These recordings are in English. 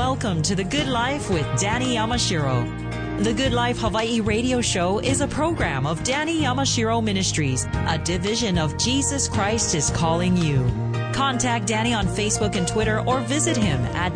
Welcome to The Good Life with Danny Yamashiro. The Good Life Hawaii radio show is a program of Danny Yamashiro Ministries, a division of Jesus Christ is Calling You. Contact Danny on Facebook and Twitter or visit him at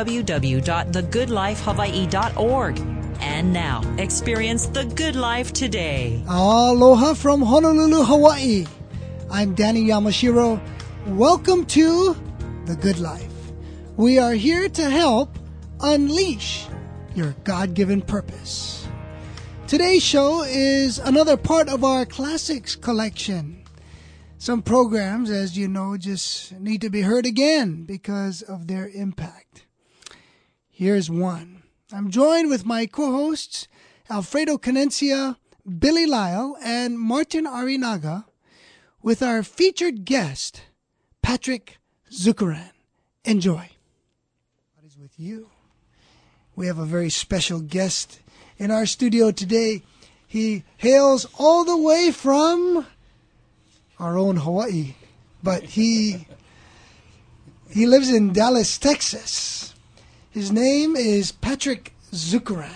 www.thegoodlifehawaii.org. And now, experience the good life today. Aloha from Honolulu, Hawaii. I'm Danny Yamashiro. Welcome to The Good Life. We are here to help unleash your God-given purpose. Today's show is another part of our classics collection. Some programs, as you know, just need to be heard again because of their impact. Here's one. I'm joined with my co-hosts, Alfredo Canencia, Billy Lyle, and Martin Arinaga, with our featured guest, Patrick Zukeran. Enjoy. What is with you? We have a very special guest in our studio today. He hails all the way from our own Hawaii, but he lives in Dallas, Texas. His name is Patrick Zukeran.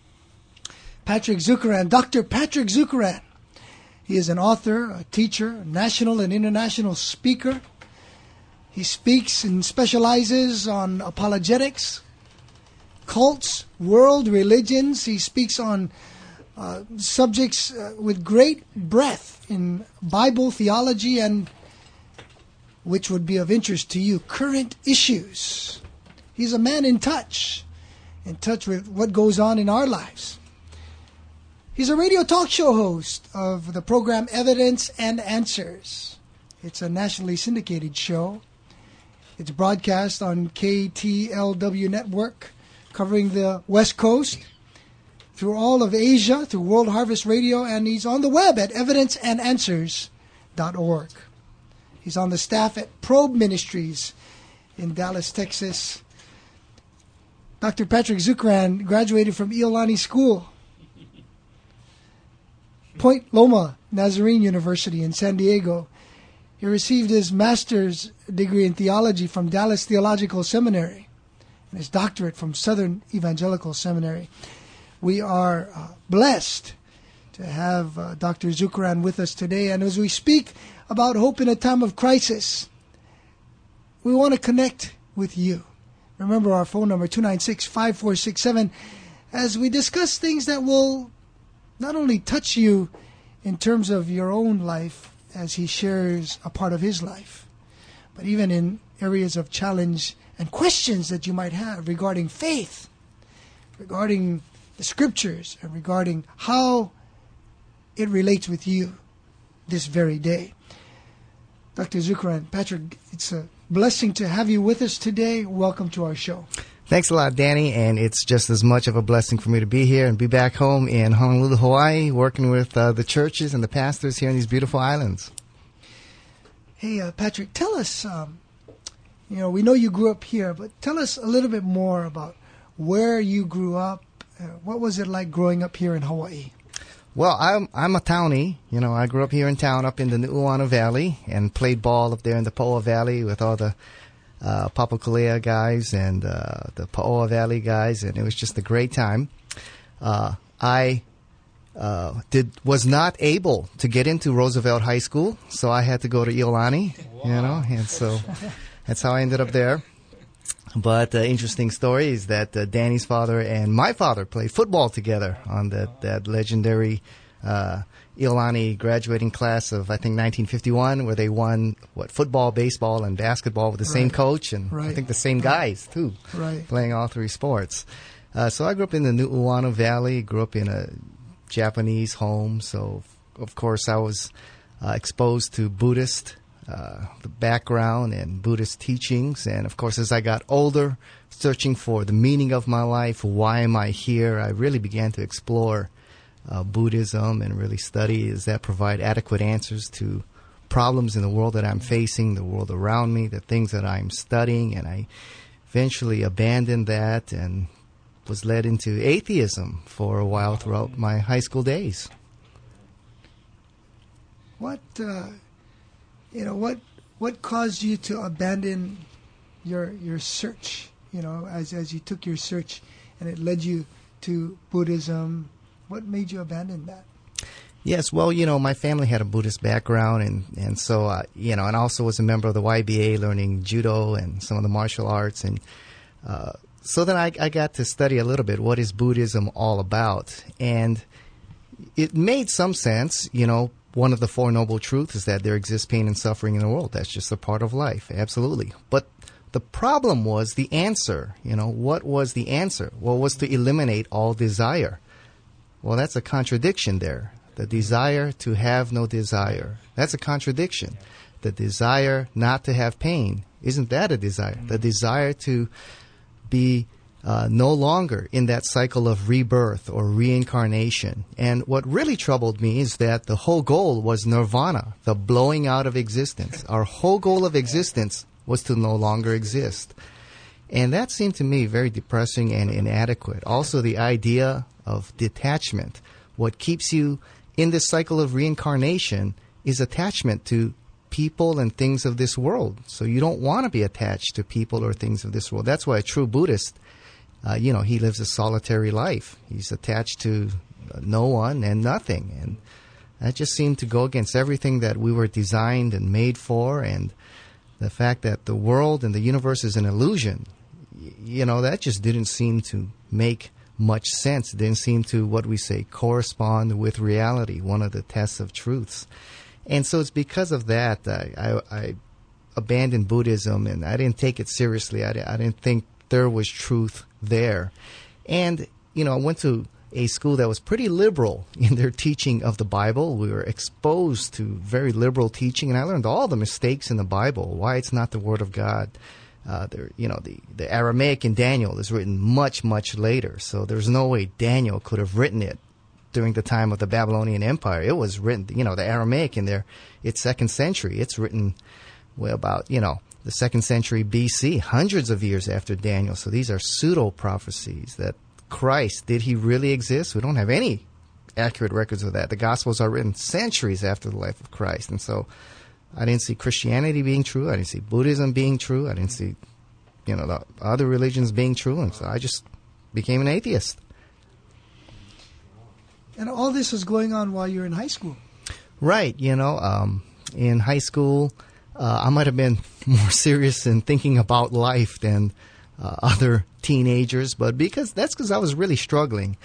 Patrick Zukeran, Dr. Patrick Zukeran. He is an author, a teacher, a national and international speaker. He speaks and specializes on apologetics, cults, world religions. He speaks on subjects with great breadth in Bible theology and, which would be of interest to you, current issues. He's a man in touch with what goes on in our lives. He's a radio talk show host of the program Evidence and Answers. It's a nationally syndicated show. It's broadcast on KTLW Network, covering the West Coast, through all of Asia, through World Harvest Radio, and he's on the web at evidenceandanswers.org. He's on the staff at Probe Ministries in Dallas, Texas. Dr. Patrick Zukeran graduated from Iolani School, Point Loma Nazarene University in San Diego. He received his master's degree in theology from Dallas Theological Seminary and his doctorate from Southern Evangelical Seminary. We are blessed to have Dr. Zukeran with us today. And as we speak about hope in a time of crisis, we want to connect with you. Remember our phone number, 296-5467, as we discuss things that will not only touch you in terms of your own life as he shares a part of his life, but even in areas of challenge and questions that you might have regarding faith, regarding the scriptures, and regarding how it relates with you this very day. Dr. Zukeran, Patrick, it's a blessing to have you with us today. Welcome to our show. Thanks a lot, Danny, and it's just as much of a blessing for me to be here and be back home in Honolulu, Hawaii, working with the churches and the pastors here in these beautiful islands. Hey, Patrick, tell us, we know you grew up here, but tell us a little bit more about where you grew up. What was it like growing up here in Hawaii? Well, I'm a townie. I grew up here in town up in the Nu'uanu Valley and played ball up there in the Paoa Valley with all the Papakolea guys and the Paoa Valley guys, and it was just a great time. I was not able to get into Roosevelt High School, so I had to go to Iolani, and so that's how I ended up there. But the interesting story is that Danny's father and my father played football together on that legendary Iolani graduating class of, I think, 1951, where they won, football, baseball, and basketball with the same coach, and I think the same guys, too, playing all three sports. So I grew up in the Nu'uanu Valley, grew up in a Japanese home, so, of course, I was exposed to Buddhist the background and Buddhist teachings, and, of course, as I got older, searching for the meaning of my life, why am I here, I really began to explore Buddhism and really study does that provide adequate answers to problems in the world that I'm facing, the world around me, the things that I'm studying, and I eventually abandoned that and was led into atheism for a while throughout my high school days. What caused you to abandon your search, as you took your search and it led you to Buddhism? What made you abandon that? Yes, well, my family had a Buddhist background, and so, and also was a member of the YBA, learning judo and some of the martial arts, and so then I got to study a little bit, what is Buddhism all about? And it made some sense. One of the Four Noble Truths is that there exists pain and suffering in the world. That's just a part of life, absolutely. But the problem was the answer. What was the answer? Well, it was to eliminate all desire. Well, that's a contradiction there. The desire to have no desire. That's a contradiction. The desire not to have pain. Isn't that a desire? The desire to be no longer in that cycle of rebirth or reincarnation. And what really troubled me is that the whole goal was nirvana, the blowing out of existence. Our whole goal of existence was to no longer exist. And that seemed to me very depressing and inadequate. Also, the idea of detachment. What keeps you in this cycle of reincarnation is attachment to people and things of this world. So you don't want to be attached to people or things of this world. That's why a true Buddhist, he lives a solitary life. He's attached to no one and nothing. And that just seemed to go against everything that we were designed and made for. And the fact that the world and the universe is an illusion, that just didn't seem to make much sense. It didn't seem to, what we say, correspond with reality, one of the tests of truths. And so it's because of that I abandoned Buddhism, and I didn't take it seriously. I didn't think there was truth there. And, I went to a school that was pretty liberal in their teaching of the Bible. We were exposed to very liberal teaching, and I learned all the mistakes in the Bible, why it's not the Word of God. The Aramaic in Daniel is written much, much later, so there's no way Daniel could have written it during the time of the Babylonian Empire. It was written, the Aramaic in there, it's 2nd century. It's written, about, the 2nd century BC, hundreds of years after Daniel. So these are pseudo-prophecies that Christ, did he really exist? We don't have any accurate records of that. The Gospels are written centuries after the life of Christ, and so I didn't see Christianity being true. I didn't see Buddhism being true. I didn't see, the other religions being true. And so I just became an atheist. And all this was going on while you were in high school. Right. In high school, I might have been more serious in thinking about life than other teenagers. But that's because I was really struggling.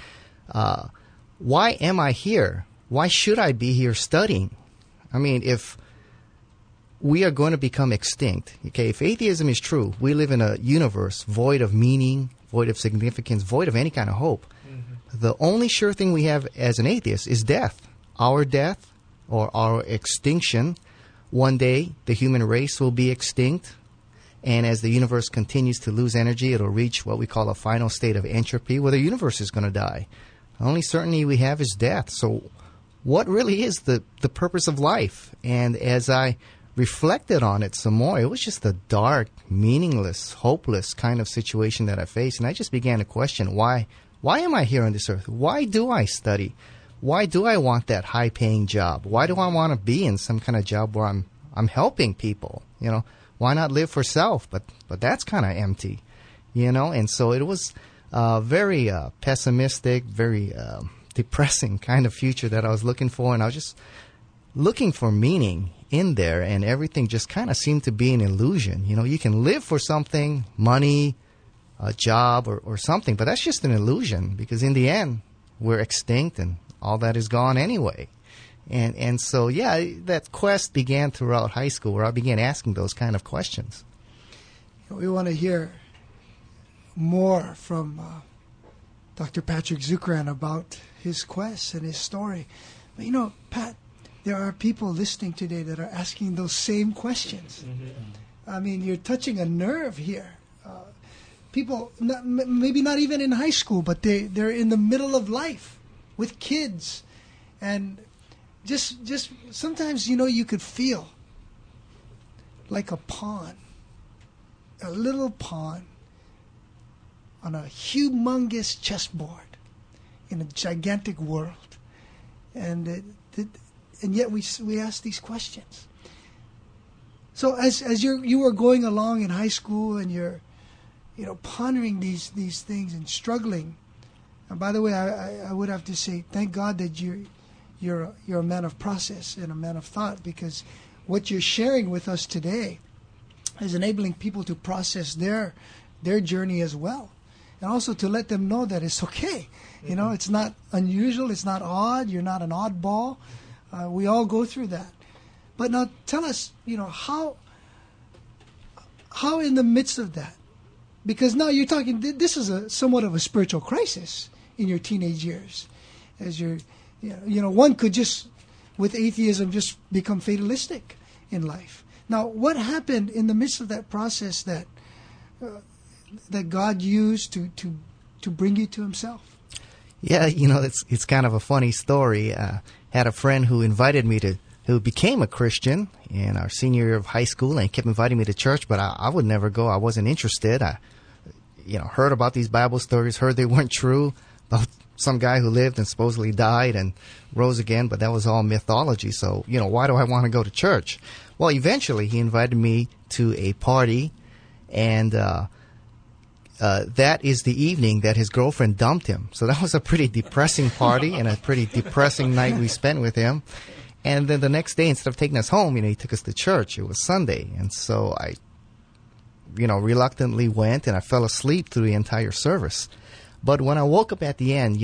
Why am I here? Why should I be here studying? I mean, if we are going to become extinct. Okay, if atheism is true, we live in a universe void of meaning, void of significance, void of any kind of hope. Mm-hmm. The only sure thing we have as an atheist is death. Our death or our extinction. One day, the human race will be extinct. And as the universe continues to lose energy, it'll reach what we call a final state of entropy, where the universe is going to die. The only certainty we have is death. So what really is the purpose of life? And as I reflected on it some more, it was just a dark, meaningless, hopeless kind of situation that I faced. And I just began to question, why am I here on this earth? Why do I study? Why do I want that high-paying job? Why do I want to be in some kind of job where I'm helping people? Why not live for self? But that's kind of empty, And so it was very pessimistic, very depressing kind of future that I was looking for. And I was just looking for meaning in there, and everything just kind of seemed to be an illusion. You can live for something, money, a job, or something, but that's just an illusion, because in the end, we're extinct and all that is gone anyway. And so, that quest began throughout high school, where I began asking those kind of questions. We want to hear more from Dr. Patrick Zukeran about his quest and his story. But Pat, there are people listening today that are asking those same questions. Mm-hmm. I mean, you're touching a nerve here. People, maybe not even in high school, but they're in the middle of life with kids. And just sometimes, you could feel like a pawn, a little pawn on a humongous chessboard in a gigantic world. And yet we ask these questions. So as you were going along in high school and you're pondering these things and struggling. And by the way, I would have to say, thank God that you're a man of process and a man of thought, because what you're sharing with us today is enabling people to process their journey as well, and also to let them know that it's okay. It's not unusual, it's not odd, you're not an oddball. We all go through that. But now tell us, how in the midst of that, because now you're talking, this is somewhat of a spiritual crisis in your teenage years, as you're, one could just, with atheism, just become fatalistic in life. Now, what happened in the midst of that process that God used to bring you to Himself? Yeah, it's kind of a funny story. Had a friend who invited me who became a Christian in our senior year of high school, and kept inviting me to church, but I would never go. I wasn't interested. I, heard about these Bible stories, heard they weren't true, about some guy who lived and supposedly died and rose again, but that was all mythology. So, why do I want to go to church? Well, eventually he invited me to a party, and that is the evening that his girlfriend dumped him. So that was a pretty depressing party and a pretty depressing night we spent with him. And then the next day, instead of taking us home, he took us to church. It was Sunday. And so I, reluctantly went, and I fell asleep through the entire service. But when I woke up at the end,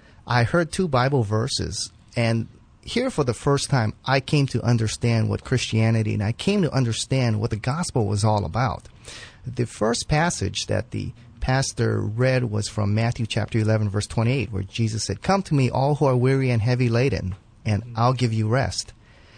I heard 2 Bible verses. And here for the first time, I came to understand what Christianity, and I came to understand what the gospel was all about. The first passage that the pastor read was from Matthew chapter 11, verse 28, where Jesus said, "Come to me, all who are weary and heavy laden, and I'll give you rest."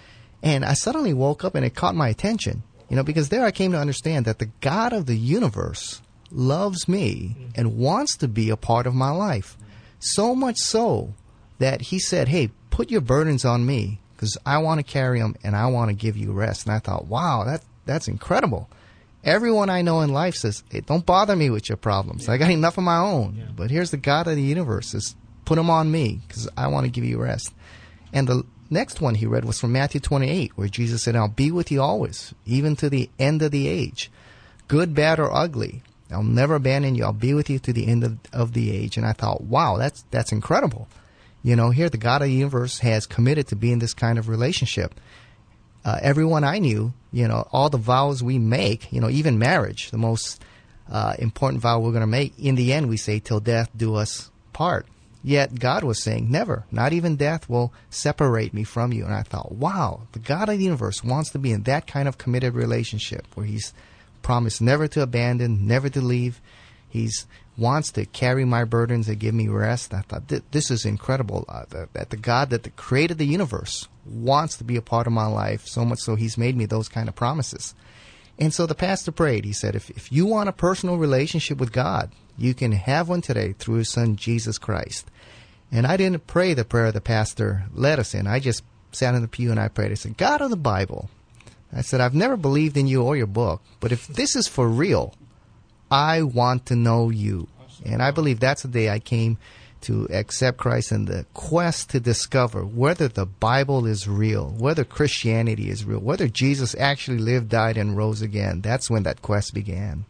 And I suddenly woke up, and it caught my attention, because there I came to understand that the God of the universe loves me and wants to be a part of my life. So much so that He said, "Hey, put your burdens on me, because I want to carry them, and I want to give you rest." And I thought, wow, that's incredible. Everyone I know in life says, "Hey, don't bother me with your problems. I got enough of my own." Yeah. But here's the God of the universe says, "Put them on me, because I want to give you rest." And the next one he read was from Matthew 28, where Jesus said, "I'll be with you always, even to the end of the age. Good, bad, or ugly, I'll never abandon you. I'll be with you to the end of the age." And I thought, wow, that's incredible. Here the God of the universe has committed to be in this kind of relationship. Everyone I knew, all the vows we make, even marriage, the most important vow we're going to make, in the end we say, "Till death do us part." Yet God was saying, never, not even death will separate me from you. And I thought, wow, the God of the universe wants to be in that kind of committed relationship where He's promised never to abandon, never to leave. He wants to carry my burdens and give me rest. I thought, this is incredible, that the God that created the universe wants to be a part of my life, so much so He's made me those kind of promises. And so the pastor prayed. He said, if you want a personal relationship with God, you can have one today through His Son, Jesus Christ. And I didn't pray the prayer the pastor led us in. I just sat in the pew and I prayed. I said, "God of the Bible," I said, "I've never believed in you or your book, but if this is for real, I want to know you." And I believe that's the day I came to accept Christ, in the quest to discover whether the Bible is real, whether Christianity is real, whether Jesus actually lived, died, and rose again. That's when that quest began.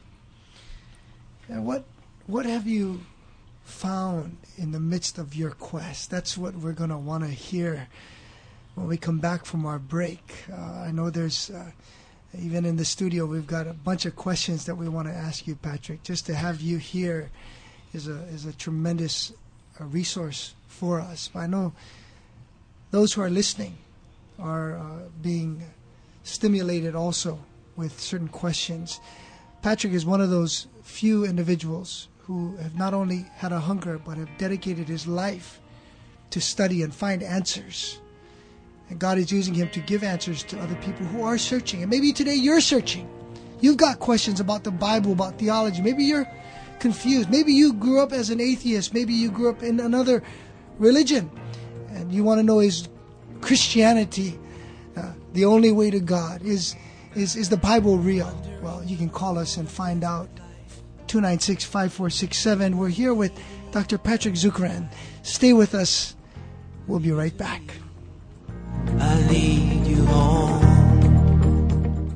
And what have you found in the midst of your quest? That's what we're going to want to hear when we come back from our break. I know there's, even in the studio, we've got a bunch of questions that we want to ask you, Patrick. Just to have you here is a tremendous resource for us. But I know those who are listening are being stimulated also with certain questions. Patrick is one of those few individuals who have not only had a hunger, but have dedicated his life to study and find answers. And God is using him to give answers to other people who are searching. And maybe today you're searching. You've got questions about the Bible, about theology. Maybe you're confused. Maybe you grew up as an atheist. Maybe you grew up in another religion. And you want to know, is Christianity the only way to God? Is the Bible real? Well, you can call us and find out. 296-5467. We're here with Dr. Patrick Zukeran. Stay with us. We'll be right back. I lead you home.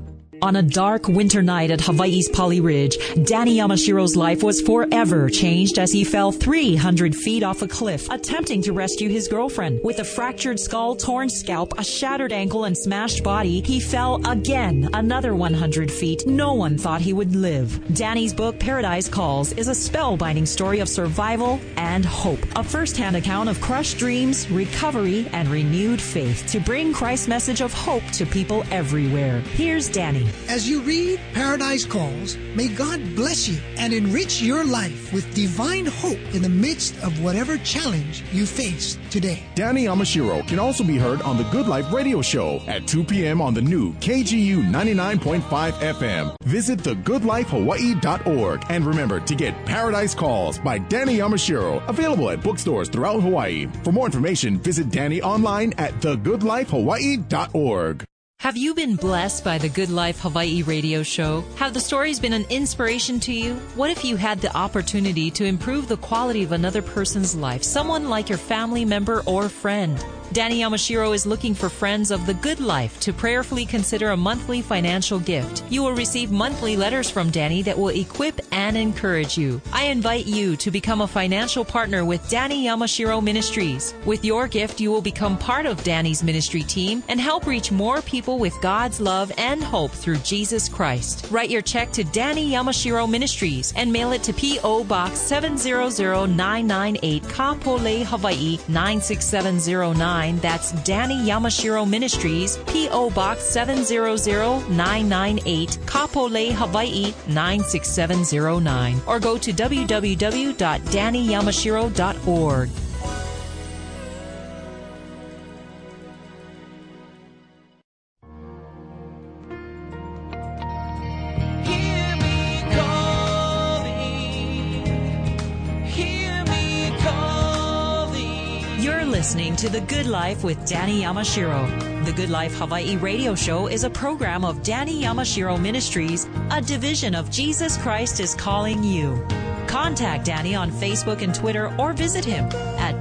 On a dark winter night at Hawaii's Pali Ridge, Danny Yamashiro's life was forever changed as he fell 300 feet off a cliff, attempting to rescue his girlfriend. With a fractured skull, torn scalp, a shattered ankle, and smashed body, he fell again another 100 feet. No one thought he would live. Danny's book, Paradise Calls, is a spellbinding story of survival and hope. A first-hand account of crushed dreams, recovery, and renewed faith to bring Christ's message of hope to people everywhere. Here's Danny. As you read Paradise Calls, may God bless you and enrich your life with divine hope in the midst of whatever challenge you face today. Danny Yamashiro can also be heard on the Good Life Radio Show at 2 p.m. on the new KGU 99.5 FM. Visit thegoodlifehawaii.org and remember to get Paradise Calls by Danny Yamashiro, available at bookstores throughout Hawaii. For more information, visit Danny online at thegoodlifehawaii.org. Have you been blessed by the Good Life Hawaii radio show? Have the stories been an inspiration to you? What if you had the opportunity to improve the quality of another person's life, someone like your family member or friend? Danny Yamashiro is looking for friends of the good life to prayerfully consider a monthly financial gift. You will receive monthly letters from Danny that will equip and encourage you. I invite you to become a financial partner with Danny Yamashiro Ministries. With your gift, you will become part of Danny's ministry team and help reach more people with God's love and hope through Jesus Christ. Write your check to Danny Yamashiro Ministries and mail it to P.O. Box 700998, Kapolei, Hawaii 96709. That's Danny Yamashiro Ministries, P.O. Box 700998, Kapolei, Hawaii 96709. Or go to www.dannyyamashiro.org. Listening to The Good Life with Danny Yamashiro. The Good Life Hawaii radio show is a program of Danny Yamashiro Ministries, a division of Jesus Christ is Calling You. Contact Danny on Facebook and Twitter or visit him at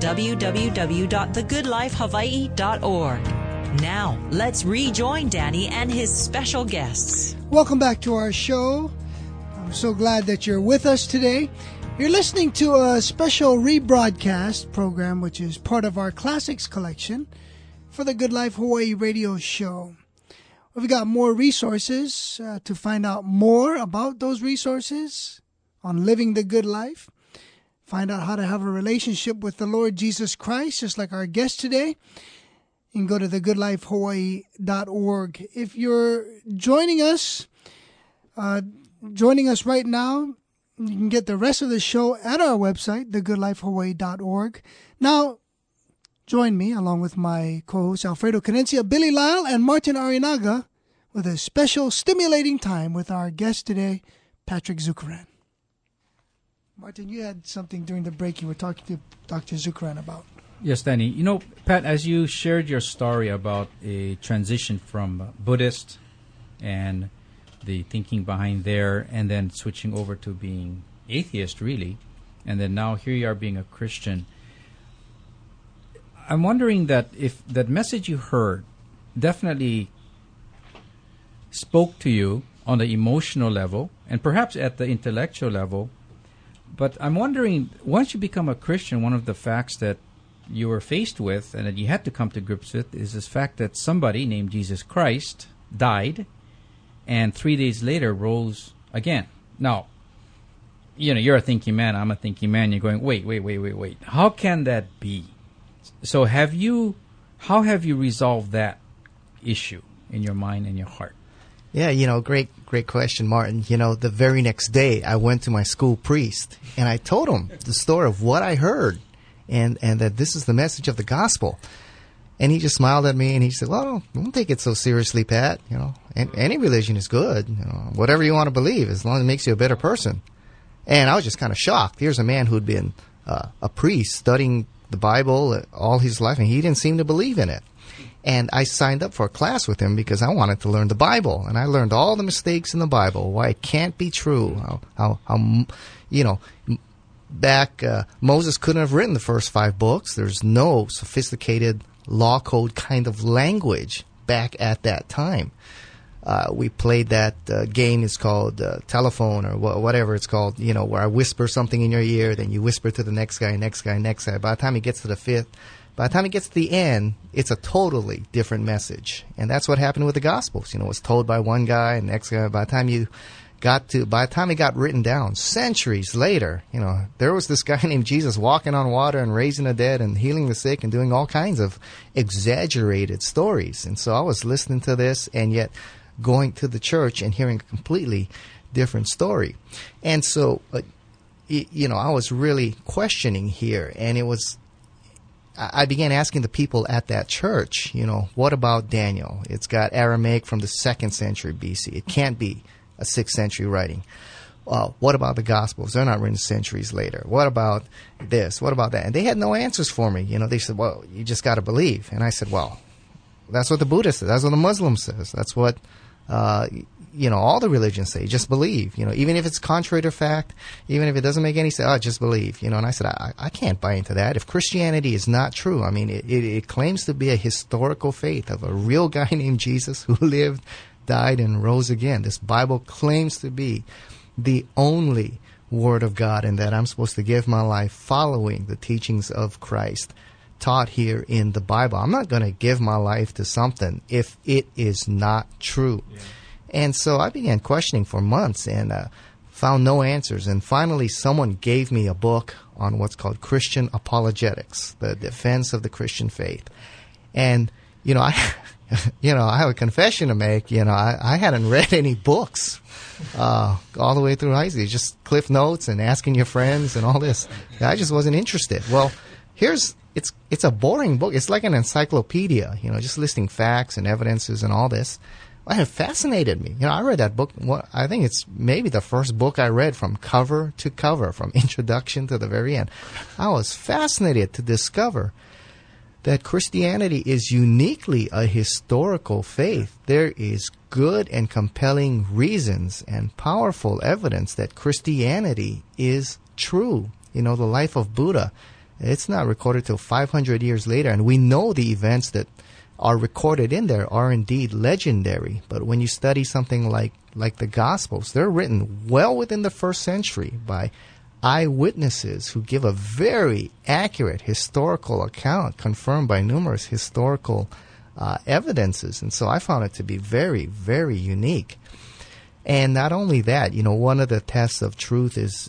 www.thegoodlifehawaii.org. Now, let's rejoin Danny and his special guests. Welcome back to our show. I'm so glad that you're with us today. You're listening to a special rebroadcast program, which is part of our classics collection for the Good Life Hawaii radio show. We've got more resources to find out more about those resources on living the good life. Find out how to have a relationship with the Lord Jesus Christ, just like our guest today. You can go to thegoodlifehawaii.org. If you're joining us right now, you can get the rest of the show at our website, thegoodlifehawaii.org. Now, join me, along with my co-hosts Alfredo Canencia, Billy Lyle, and Martin Arinaga, with a special stimulating time with our guest today, Patrick Zukeran. Martin, you had something during the break you were talking to Dr. Zukeran about. Yes, Danny. You know, Pat, as you shared your story about a transition from Buddhist and the thinking behind there, and then switching over to being atheist, really, and then now here you are being a Christian. I'm wondering that if that message you heard definitely spoke to you on the emotional level and perhaps at the intellectual level, but I'm wondering, once you become a Christian, one of the facts that you were faced with and that you had to come to grips with is this fact that somebody named Jesus Christ died and 3 days later rose again. Now, you know, you're a thinking man, I'm a thinking man. You're going, wait. How can that be? So how have you resolved that issue in your mind and your heart? Yeah, you know, great question, Martin. You know, the very next day I went to my school priest and I told him the story of what I heard and that this is the message of the gospel. And he just smiled at me and he said, well, don't take it so seriously, Pat. You know, any religion is good. You know, whatever you want to believe, as long as it makes you a better person. And I was just kind of shocked. Here's a man who'd been a priest studying the Bible all his life, and he didn't seem to believe in it. And I signed up for a class with him because I wanted to learn the Bible. And I learned all the mistakes in the Bible, why it can't be true, how you know, back Moses couldn't have written the first 5 books. There's no sophisticated law code kind of language back at that time. we played that game. It's called telephone or whatever it's called, where I whisper something in your ear, then you whisper to the next guy. By the time he gets to the end, it's a totally different message. And that's what happened with the Gospels. It was told by one guy and the next guy. By the time it got written down, centuries later, there was this guy named Jesus walking on water and raising the dead and healing the sick and doing all kinds of exaggerated stories. And so I was listening to this and yet going to the church and hearing a completely different story. And so, I was really questioning here. And I began asking the people at that church, what about Daniel? It's got Aramaic from the 2nd century BC. It can't be a 6th century writing. What about the Gospels? They're not written centuries later. What about this? What about that? And they had no answers for me. They said, well, you just got to believe. And I said, well, that's what the Buddhist says. That's what the Muslim says. That's what, all the religions say. Just believe. Even if it's contrary to fact, even if it doesn't make any sense, just believe. And I said, I can't buy into that. If Christianity is not true, it claims to be a historical faith of a real guy named Jesus who lived, died, and rose again. This Bible claims to be the only Word of God, and that I'm supposed to give my life following the teachings of Christ taught here in the Bible. I'm not going to give my life to something if it is not true. Yeah. And so I began questioning for months and found no answers. And finally, someone gave me a book on what's called Christian apologetics, the defense of the Christian faith. And, I have a confession to make. I hadn't read any books all the way through high school. Just Cliff Notes and asking your friends and all this. I just wasn't interested. Well, it's a boring book. It's like an encyclopedia, just listing facts and evidences and all this. Well, it fascinated me. I read that book. I think it's maybe the first book I read from cover to cover, from introduction to the very end. I was fascinated to discover that Christianity is uniquely a historical faith. There is good and compelling reasons and powerful evidence that Christianity is true. The life of Buddha, it's not recorded till 500 years later, and we know the events that are recorded in there are indeed legendary. But when you study something like the Gospels, they're written well within the 1st century by eyewitnesses who give a very accurate historical account confirmed by numerous historical evidences. And so I found it to be very, very unique. And not only that, one of the tests of truth is,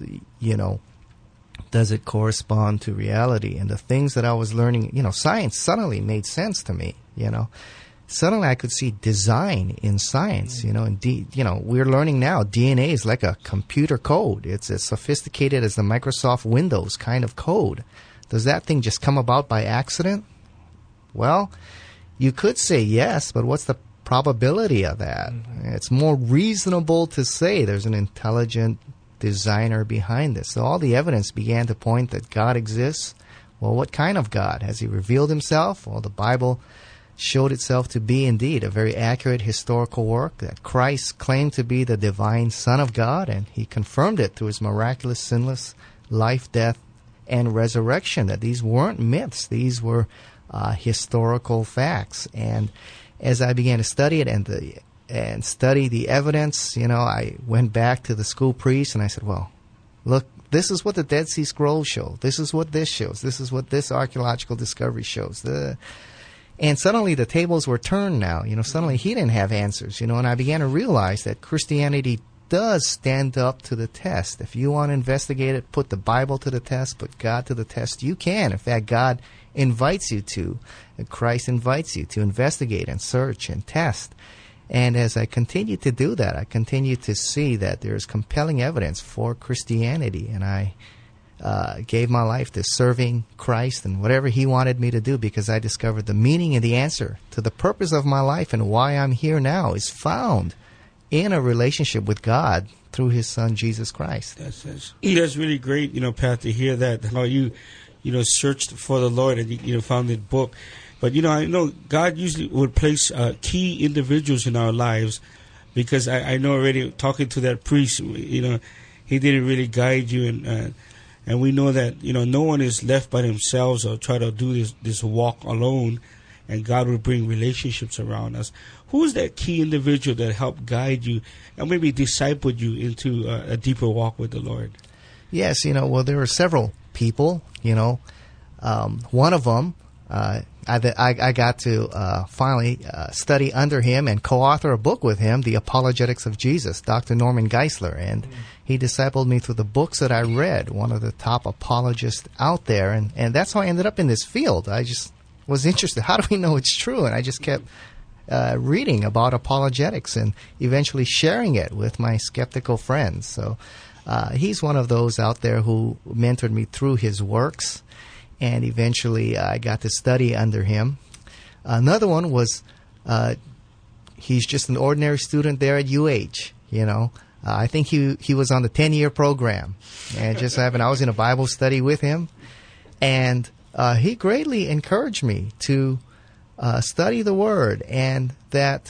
does it correspond to reality? And the things that I was learning, science suddenly made sense to me, Suddenly I could see design in science, Indeed, we're learning now DNA is like a computer code. It's as sophisticated as the Microsoft Windows kind of code. Does that thing just come about by accident? Well, you could say yes, but what's the probability of that? It's more reasonable to say there's an intelligent designer behind this. So all the evidence began to point that God exists. Well, what kind of God? Has he revealed himself? Well, the Bible showed itself to be indeed a very accurate historical work, that Christ claimed to be the divine Son of God, and he confirmed it through his miraculous, sinless life, death, and resurrection, that these weren't myths. These were historical facts. And as I began to study it and study the evidence, I went back to the school priest and I said, well, look, this is what the Dead Sea Scrolls show. This is what this shows. This is what this archaeological discovery shows. And suddenly the tables were turned now. Suddenly he didn't have answers, and I began to realize that Christianity does stand up to the test. If you want to investigate it, put the Bible to the test, put God to the test, you can. In fact, God invites you to. Christ invites you to investigate and search and test. And as I continue to do that, I continue to see that there is compelling evidence for Christianity. And I gave my life to serving Christ and whatever he wanted me to do, because I discovered the meaning and the answer to the purpose of my life and why I'm here now is found in a relationship with God through his Son, Jesus Christ. That's really great, Pat, to hear that, how you searched for the Lord and you found the book. But, I know God usually would place key individuals in our lives, because I know already talking to that priest, he didn't really guide you. And we know that, no one is left by themselves or try to do this walk alone. and God will bring relationships around us. Who is that key individual that helped guide you and maybe discipled you into a deeper walk with the Lord? Yes, well, there were several people, one of them, I got to finally study under him and co-author a book with him, The Apologetics of Jesus, Dr. Norman Geisler. And he discipled me through the books that I read, one of the top apologists out there. And that's how I ended up in this field. I just was interested. How do we know it's true? And I just kept reading about apologetics and eventually sharing it with my skeptical friends. So he's one of those out there who mentored me through his works. And eventually I got to study under him. Another one was he's just an ordinary student there at UH, I think he was on the 10-year program. And I was in a Bible study with him. And he greatly encouraged me to study the Word, and that,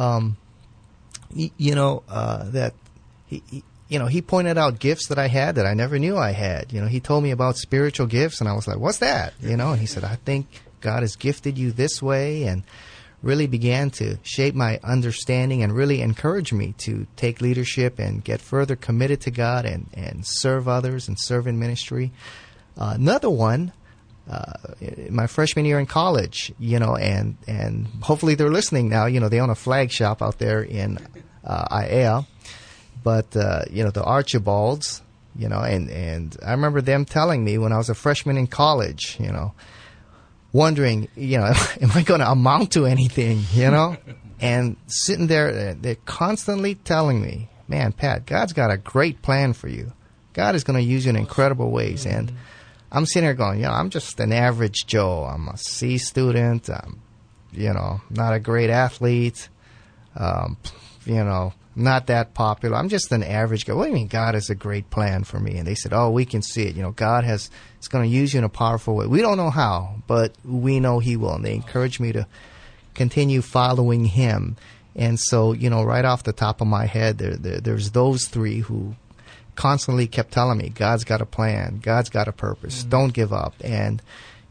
he pointed out gifts that I had that I never knew I had. He told me about spiritual gifts, and I was like, what's that? And he said, I think God has gifted you this way, and really began to shape my understanding and really encourage me to take leadership and get further committed to God and serve others and serve in ministry. Another one, my freshman year in college, and hopefully they're listening now. They own a flag shop out there in Aiea. But, the Archibalds, and I remember them telling me when I was a freshman in college, wondering, am I going to amount to anything, And sitting there, they're constantly telling me, man, Pat, God's got a great plan for you. God is going to use you in incredible ways. And I'm sitting there going, I'm just an average Joe. I'm a C student. I'm, not a great athlete. Not that popular. I'm just an average guy. What do you mean God has a great plan for me? And they said, we can see it. God is going to use you in a powerful way. We don't know how, but we know He will. And they encouraged me to continue following Him. And so, right off the top of my head, there's those three who constantly kept telling me, God's got a plan. God's got a purpose. Don't give up. And,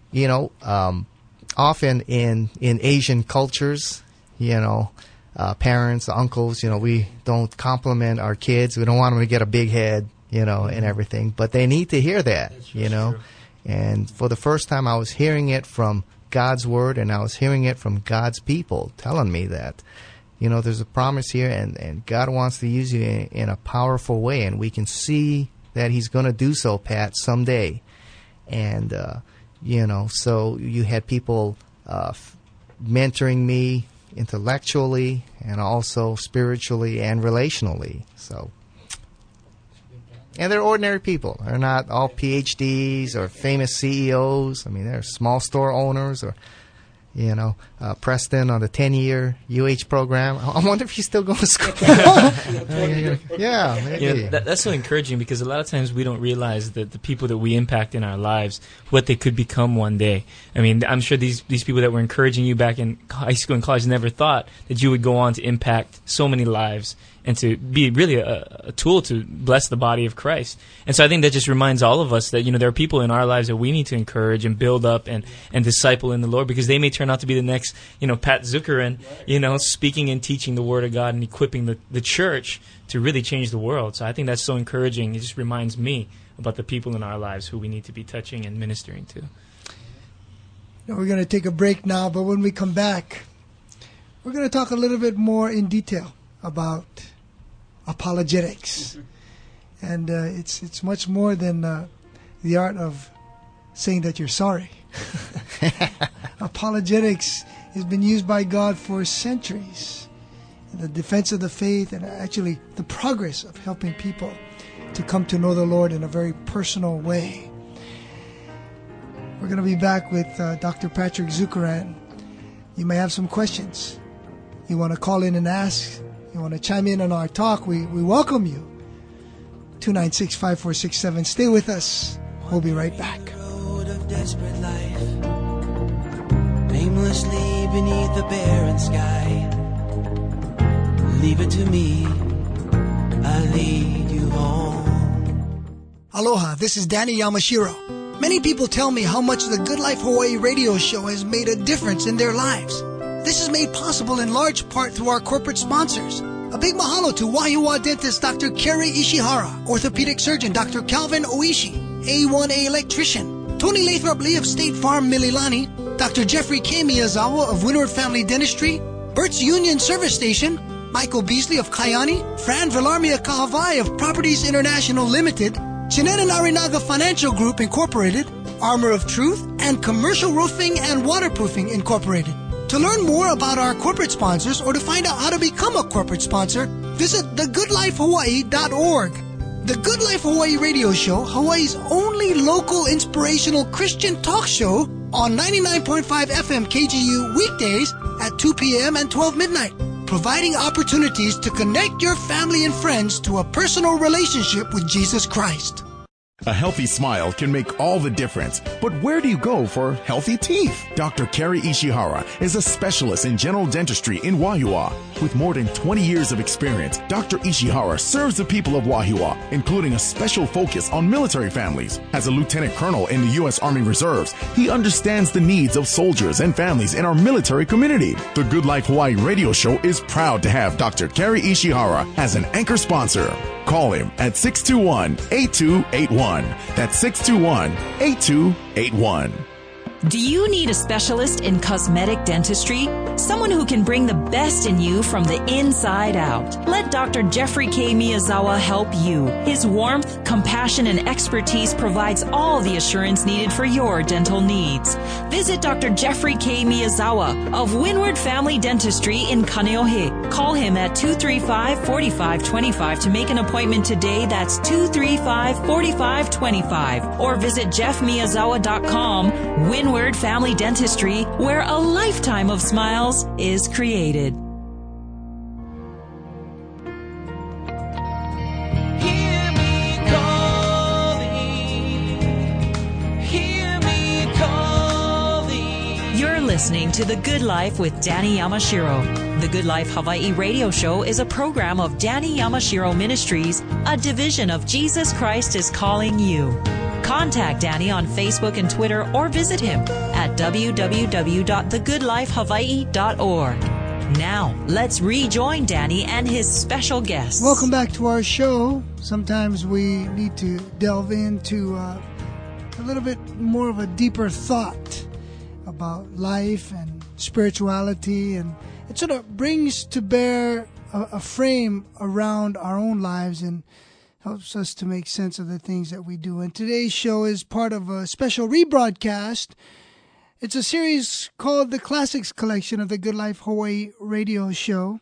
often in Asian cultures, parents, uncles, we don't compliment our kids. We don't want them to get a big head, and everything. But they need to hear that, True. And for the first time, I was hearing it from God's Word, and I was hearing it from God's people telling me that, there's a promise here, and God wants to use you in a powerful way, and we can see that He's going to do so, Pat, someday. And, so you had people mentoring me intellectually and also spiritually and relationally. So, and they're ordinary people. They're not all PhDs or famous CEOs. I mean, they're small store owners or, Preston on the 10-year UH program. I wonder if he's still going to school. Yeah, maybe. That's so encouraging, because a lot of times we don't realize that the people that we impact in our lives, what they could become one day. I mean, I'm sure these people that were encouraging you back in high school and college never thought that you would go on to impact so many lives and to be really a tool to bless the body of Christ. And so I think that just reminds all of us that, there are people in our lives that we need to encourage and build up and disciple in the Lord, because they may turn out to be the next, Pat Zuckerman, speaking and teaching the Word of God and equipping the church to really change the world. So I think that's so encouraging. It just reminds me about the people in our lives who we need to be touching and ministering to. We're going to take a break now, but when we come back, we're going to talk a little bit more in detail about apologetics. And it's much more than the art of saying that you're sorry. Apologetics has been used by God for centuries in the defense of the faith, and actually the progress of helping people to come to know the Lord in a very personal way. We're going to be back with Dr. Patrick Zuckerman. You may have some questions. You want to call in and ask? You want to chime in on our talk? We welcome you. 296-5467. Stay with us. We'll be right back. Road of desperate life, aimlessly beneath the barren sky. Leave it to me, I'll lead you home. Aloha, this is Danny Yamashiro. Many people tell me how much the Good Life Hawaii radio show has made a difference in their lives. This is made possible in large part through our corporate sponsors. A big mahalo to Wahiawa dentist Dr. Kerry Ishihara, orthopedic surgeon Dr. Calvin Oishi, A1A electrician, Tony Lathrop Lee of State Farm Mililani, Dr. Jeffrey K. Miyazawa of Windward Family Dentistry, Bert's Union Service Station, Michael Beasley of Kayani, Fran Villarmia Kahavai of Properties International Limited, Jeanette and Arinaga Financial Group Incorporated, Armor of Truth, and Commercial Roofing and Waterproofing Incorporated. To learn more about our corporate sponsors or to find out how to become a corporate sponsor, visit thegoodlifehawaii.org. The Good Life Hawaii radio show, Hawaii's only local inspirational Christian talk show on 99.5 FM KGU weekdays at 2 p.m. and 12 midnight, providing opportunities to connect your family and friends to a personal relationship with Jesus Christ. A healthy smile can make all the difference. But where do you go for healthy teeth? Dr. Kerry Ishihara is a specialist in general dentistry in Wahiawa. With more than 20 years of experience, Dr. Ishihara serves the people of Wahiawa, including a special focus on military families. As a lieutenant colonel in the U.S. Army Reserves, he understands the needs of soldiers and families in our military community. The Good Life Hawaii radio show is proud to have Dr. Kerry Ishihara as an anchor sponsor. Call him at 621-8281. That's 621-8281. Do you need a specialist in cosmetic dentistry? Someone who can bring the best in you from the inside out. Let Dr. Jeffrey K. Miyazawa help you. His warmth, compassion, and expertise provides all the assurance needed for your dental needs. Visit Dr. Jeffrey K. Miyazawa of Windward Family Dentistry in Kaneohe. Call him at 235-4525 to make an appointment today. That's 235-4525. Or visit jeffmiyazawa.com. Windward Family Dentistry, where a lifetime of smiles is created. Hear me calling. You're listening to The Good Life with Danny Yamashiro. The Good Life Hawaii radio show is a program of Danny Yamashiro Ministries, a division of Jesus Christ is Calling You. Contact Danny on Facebook and Twitter or visit him at www.thegoodlifehawaii.org. Now, let's rejoin Danny and his special guests. Welcome back to our show. Sometimes we need to delve into a little bit more of a deeper thought about life and spirituality, and it sort of brings to bear a frame around our own lives and helps us to make sense of the things that we do. And today's show is part of a special rebroadcast. It's a series called The Classics Collection of the Good Life Hawaii radio show.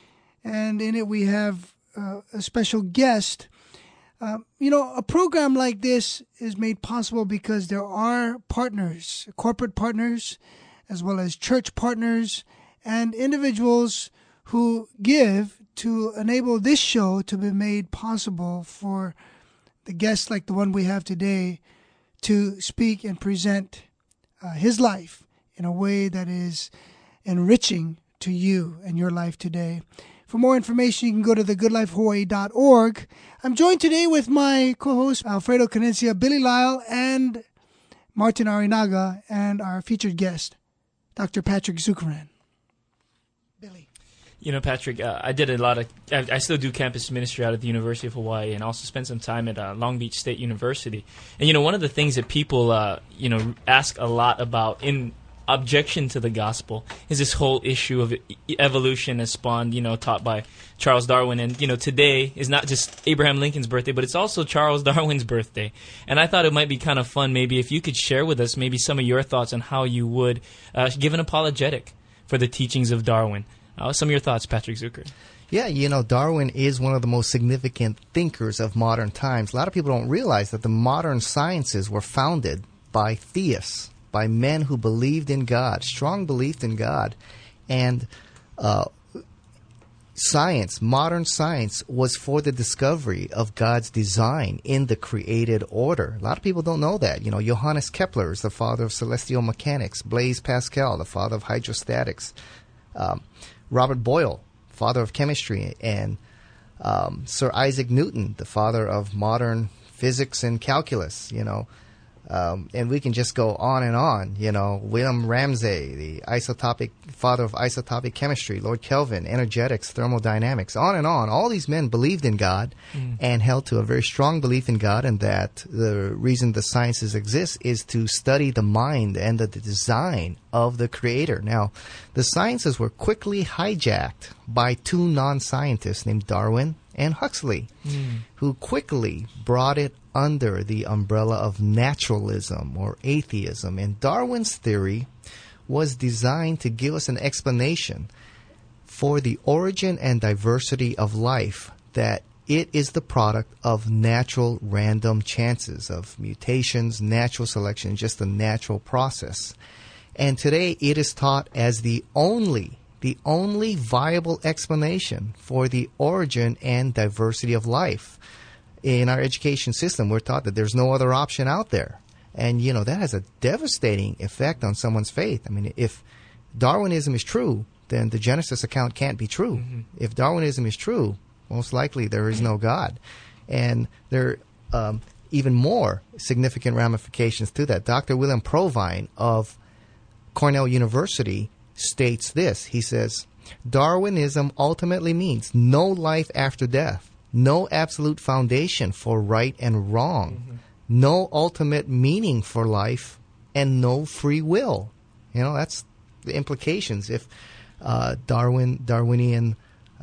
And in it we have a special guest. A program like this is made possible because there are partners, corporate partners, as well as church partners, and individuals who give to enable this show to be made possible for the guests like the one we have today to speak and present his life in a way that is enriching to you and your life today. For more information, you can go to thegoodlifehawaii.org. I'm joined today with my co-hosts, Alfredo Canencia, Billy Lyle, and Martin Arinaga, and our featured guest, Dr. Patrick Zuckeran. Billy. You know, Patrick, I still do campus ministry out at the University of Hawaii and also spent some time at Long Beach State University. And, one of the things that people, ask a lot about in objection to the gospel is this whole issue of evolution as spawned, taught by Charles Darwin. And, today is not just Abraham Lincoln's birthday, but it's also Charles Darwin's birthday. And I thought it might be kind of fun maybe if you could share with us maybe some of your thoughts on how you would give an apologetic for the teachings of Darwin. Some of your thoughts, Patrick Zucker. Yeah, Darwin is one of the most significant thinkers of modern times. A lot of people don't realize that the modern sciences were founded by theists, by men who believed in God, strong belief in God. And modern science, was for the discovery of God's design in the created order. A lot of people don't know that. Johannes Kepler is the father of celestial mechanics, Blaise Pascal, the father of hydrostatics, Robert Boyle, father of chemistry, and Sir Isaac Newton, the father of modern physics and calculus. And we can just go on and on. William Ramsay, the father of isotopic chemistry, Lord Kelvin, energetics, thermodynamics, on and on. All these men believed in God and held to a very strong belief in God, and that the reason the sciences exist is to study the mind and the design of the Creator. Now, the sciences were quickly hijacked by two non-scientists named Darwin and Huxley, who quickly brought it under the umbrella of naturalism or atheism. And Darwin's theory was designed to give us an explanation for the origin and diversity of life, that it is the product of natural random chances, of mutations, natural selection, just a natural process. And today it is taught as the only viable explanation for the origin and diversity of life. In our education system, we're taught that there's no other option out there. And, that has a devastating effect on someone's faith. I mean, if Darwinism is true, then the Genesis account can't be true. Mm-hmm. If Darwinism is true, most likely there is no God. And there are even more significant ramifications to that. Dr. William Provine of Cornell University states this. He says, Darwinism ultimately means no life after death, no absolute foundation for right and wrong, no ultimate meaning for life, and no free will. That's the implications if Darwinian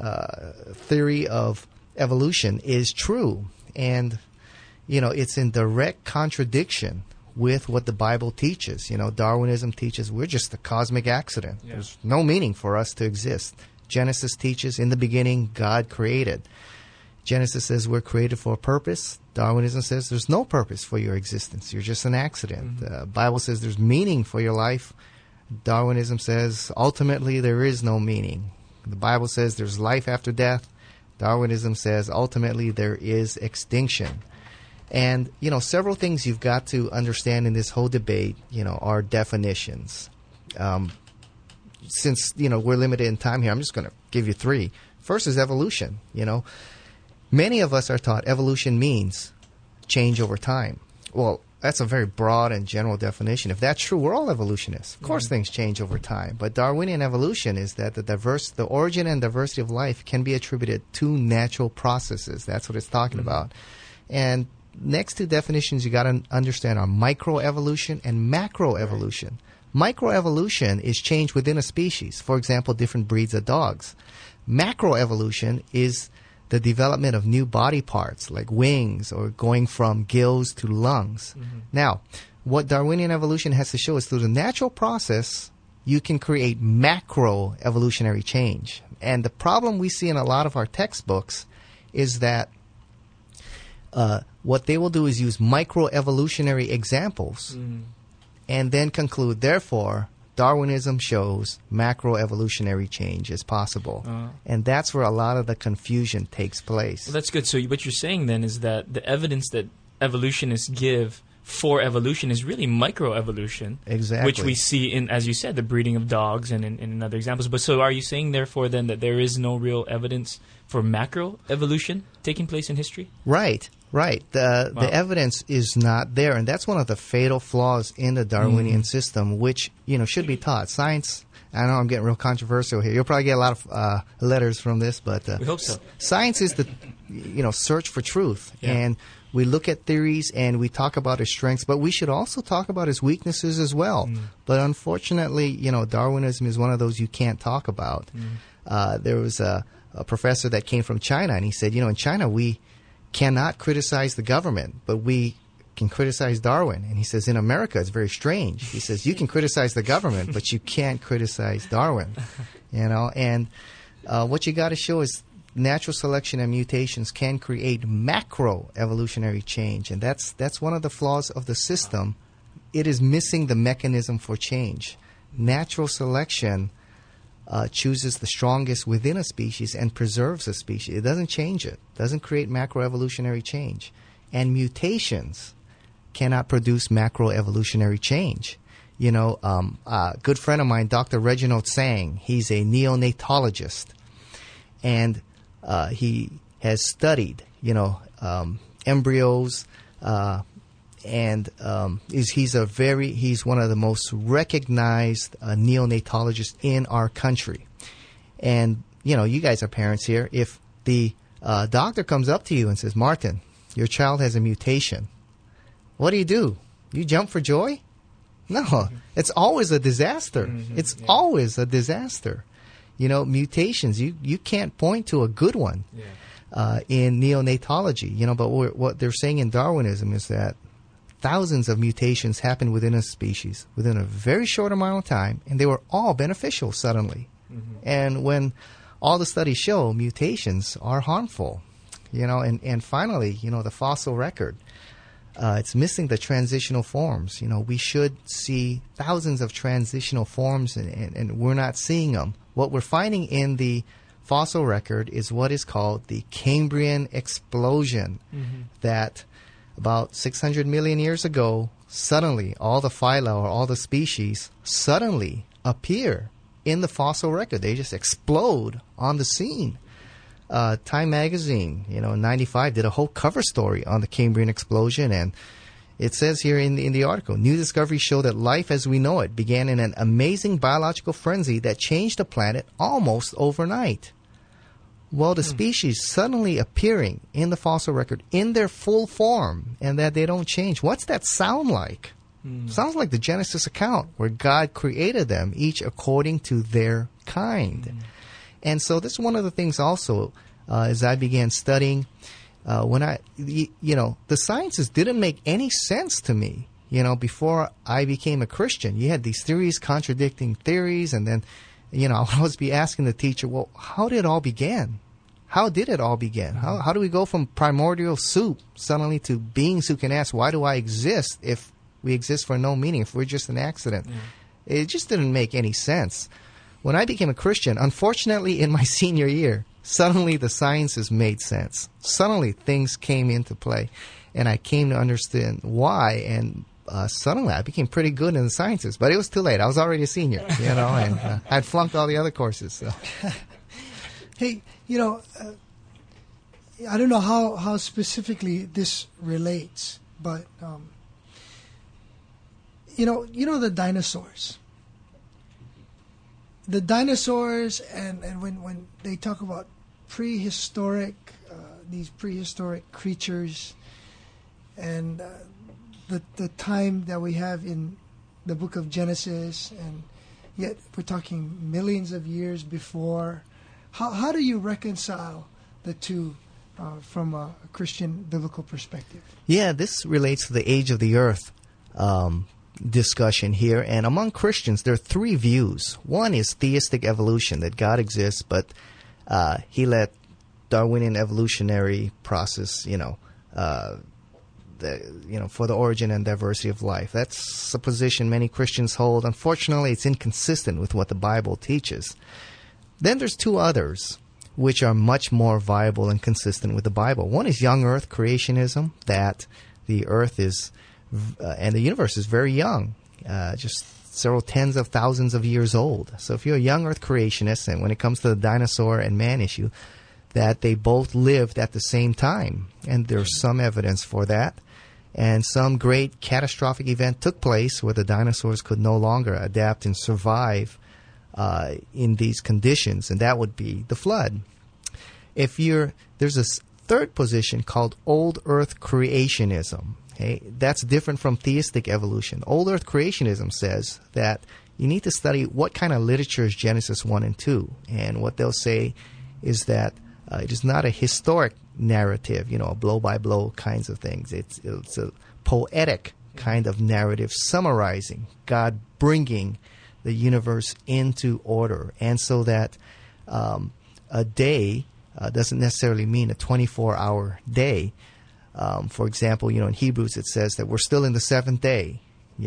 theory of evolution is true. And, it's in direct contradiction with what the Bible teaches. Darwinism teaches we're just a cosmic accident. Yeah. There's no meaning for us to exist. Genesis teaches in the beginning God created. Genesis says we're created for a purpose. Darwinism says there's no purpose for your existence. You're just an accident. The Bible says there's meaning for your life. Darwinism says ultimately there is no meaning. The Bible says there's life after death. Darwinism says ultimately there is extinction. And, several things you've got to understand in this whole debate, are definitions. Since, we're limited in time here, I'm just going to give you three. First is evolution. Many of us are taught evolution means change over time. Well, that's a very broad and general definition. If that's true, we're all evolutionists. Of course things change over time. But Darwinian evolution is that the origin and diversity of life can be attributed to natural processes. That's what it's talking about. And next two definitions you got to understand are microevolution and macroevolution. Microevolution is change within a species. For example, different breeds of dogs. Macroevolution is the development of new body parts like wings or going from gills to lungs. Now, what Darwinian evolution has to show is through the natural process, you can create macroevolutionary change. And the problem we see in a lot of our textbooks is that what they will do is use microevolutionary examples and then conclude, therefore, Darwinism shows macroevolutionary change is possible. And that's where a lot of the confusion takes place. Well, that's good. So what you're saying then is that the evidence that evolutionists give for evolution is really microevolution. Exactly. Which we see in, as you said, the breeding of dogs and in other examples. But so are you saying, therefore, then that there is no real evidence for macroevolution taking place in history? Right. The evidence is not there, and that's one of the fatal flaws in the Darwinian system, which should be taught. Science. I know I'm getting real controversial here. You'll probably get a lot of letters from this, but we hope so. Science is the search for truth, and we look at theories and we talk about its strengths, but we should also talk about its weaknesses as well. But unfortunately, Darwinism is one of those you can't talk about. There was a professor that came from China, and he said, in China we cannot criticize the government, but we can criticize Darwin. And he says, in America, it's very strange. He says, you can criticize the government, but you can't criticize Darwin. And what you got to show is natural selection and mutations can create macroevolutionary change. And that's one of the flaws of the system. It is missing the mechanism for change. Natural selection chooses the strongest within a species and preserves a species. It doesn't change it. Doesn't create macroevolutionary change. And mutations cannot produce macroevolutionary change. A good friend of mine, Dr. Reginald Sang, he's a neonatologist. And he has studied, embryos and he's one of the most recognized neonatologists in our country. And you guys are parents here. If the doctor comes up to you and says, "Martin, your child has a mutation," what do? You jump for joy? No, it's always a disaster. It's always a disaster. Mutations, you can't point to a good one in neonatology. But what they're saying in Darwinism is that thousands of mutations happen within a species within a very short amount of time, and they were all beneficial suddenly. And when all the studies show mutations are harmful, and finally, the fossil record, it's missing the transitional forms. We should see thousands of transitional forms, and we're not seeing them. What we're finding in the fossil record is what is called the Cambrian explosion, that about 600 million years ago, suddenly all the phyla or all the species suddenly appear in the fossil record. They just explode on the scene. Time magazine, in 95 did a whole cover story on the Cambrian explosion, and it says here in the article, new discoveries show that life as we know it began in an amazing biological frenzy that changed the planet almost overnight. Well, the species suddenly appearing in the fossil record in their full form, and that they don't change. What's that sound like? Sounds like the Genesis account, where God created them, each according to their kind. And so this is one of the things also, as I began studying, the sciences didn't make any sense to me, before I became a Christian. You had these theories contradicting theories, and then, I would always be asking the teacher, well, how did it all begin? How did it all begin? How do we go from primordial soup suddenly to beings who can ask, why do I exist if we exist for no meaning, if we're just an accident? It just didn't make any sense. When I became a Christian, unfortunately in my senior year, suddenly the sciences made sense. Suddenly things came into play, and I came to understand why, and suddenly I became pretty good in the sciences. But it was too late. I was already a senior, and I'd flunked all the other courses. So. Hey, I don't know how specifically this relates, but, the dinosaurs. The dinosaurs, and when they talk about these prehistoric creatures, and the time that we have in the book of Genesis, and yet we're talking millions of years before. How do you reconcile the two from a Christian biblical perspective? Yeah, this relates to the age of the earth discussion here. And among Christians, there are three views. One is theistic evolution, that God exists, but he let Darwinian evolutionary process, for the origin and diversity of life. That's a position many Christians hold. Unfortunately, it's inconsistent with what the Bible teaches. Then there's two others, which are much more viable and consistent with the Bible. One is young earth creationism, that the earth is and the universe is very young, just several tens of thousands of years old. So if you're a young earth creationist, and when it comes to the dinosaur and man issue, that they both lived at the same time, and there's some evidence for that. And some great catastrophic event took place where the dinosaurs could no longer adapt and survive in these conditions, and that would be the flood. There's a third position called old earth creationism. Okay? That's different from theistic evolution. Old earth creationism says that you need to study what kind of literature is Genesis 1 and 2. And what they'll say is that it is not a historic narrative, blow-by-blow kinds of things. It's a poetic kind of narrative summarizing God bringing the universe into order. And so that a day doesn't necessarily mean a 24-hour day. For example, in Hebrews it says that we're still in the seventh day,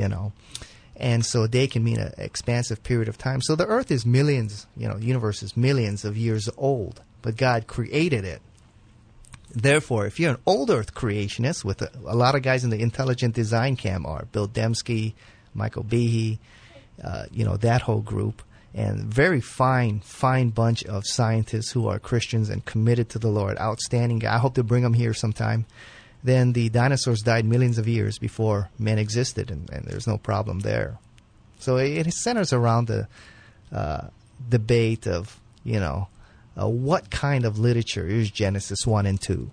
And so a day can mean an expansive period of time. So the earth is millions, universe is millions of years old, but God created it. Therefore, if you're an old earth creationist, with a lot of guys in the intelligent design camp are, Bill Dembski, Michael Behe, that whole group, and very fine bunch of scientists who are Christians and committed to the Lord. Outstanding guy. I hope to bring them here sometime. then the dinosaurs died millions of years before men existed, and there's no problem there. So it centers around the debate of, what kind of literature is Genesis 1 and 2.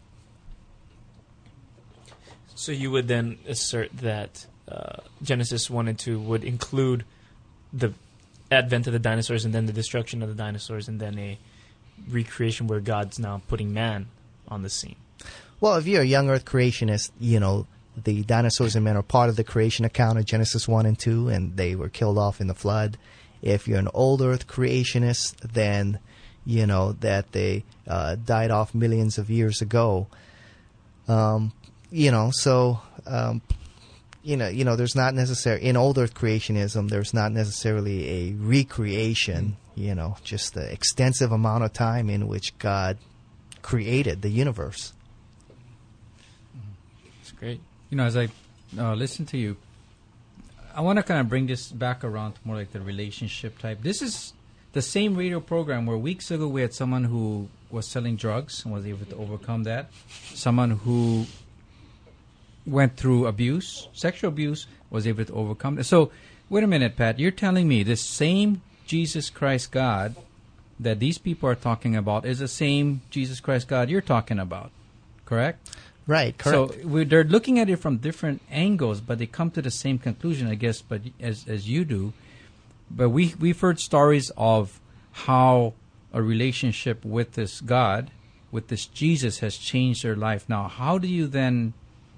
So you would then assert that Genesis 1 and 2 would include the advent of the dinosaurs and then the destruction of the dinosaurs and then a recreation where God's now putting man on the scene. Well, if you're a young earth creationist, the dinosaurs and men are part of the creation account of Genesis 1 and 2, and they were killed off in the flood. If you're an old earth creationist, then, that they died off millions of years ago. There's not necessarily, in old earth creationism, there's not necessarily a recreation, just the extensive amount of time in which God created the universe. That's great. As I listen to you, I want to kind of bring this back around to more like the relationship type. This is the same radio program where weeks ago we had someone who was selling drugs and was able to overcome that. Someone who went through abuse, sexual abuse, was able to overcome that. So, wait a minute, Pat. You're telling me this same Jesus Christ God that these people are talking about is the same Jesus Christ God you're talking about, correct? Right, correct. So they're looking at it from different angles, but they come to the same conclusion, I guess, but as you do. But we've heard stories of how a relationship with this God, with this Jesus, has changed their life. Now, how do you then